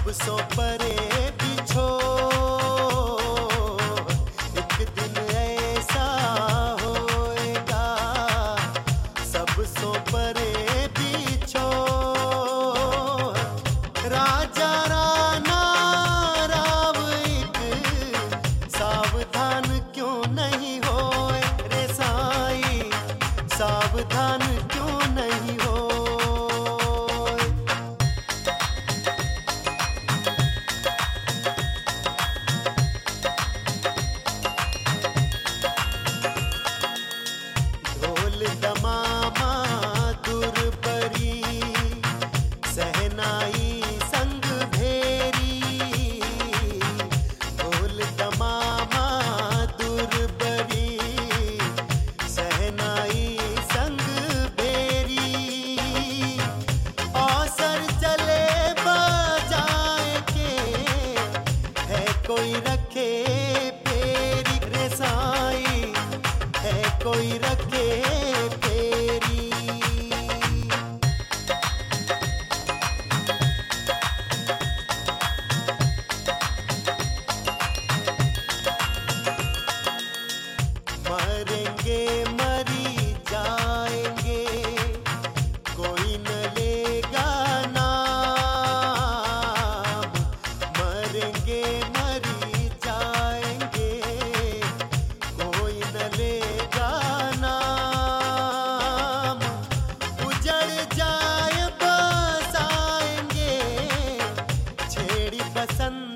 सो परे बिछो, एक दिन ऐसा होएगा, सब सो परे बिछो। राजा राणा राव एक सावधान क्यों नहीं होए रे साईं, सावधान क्यों नहीं हो। दमामा दुर्बरी सहनाई संग भेरी, ढोल दमामा दुर्बरी सहनाई संग भेरी। औसर चले बजाए के है कोई रखे फेरी रे साईं, है कोई रखे फेरी। मरेंगे मरी जाएंगे, कोई न लेगा नाम। मरेंगे मरी जाएंगे, कोई न लेगा नाम। उजड़ जाए बसाएंगे, छेड़ी पसंद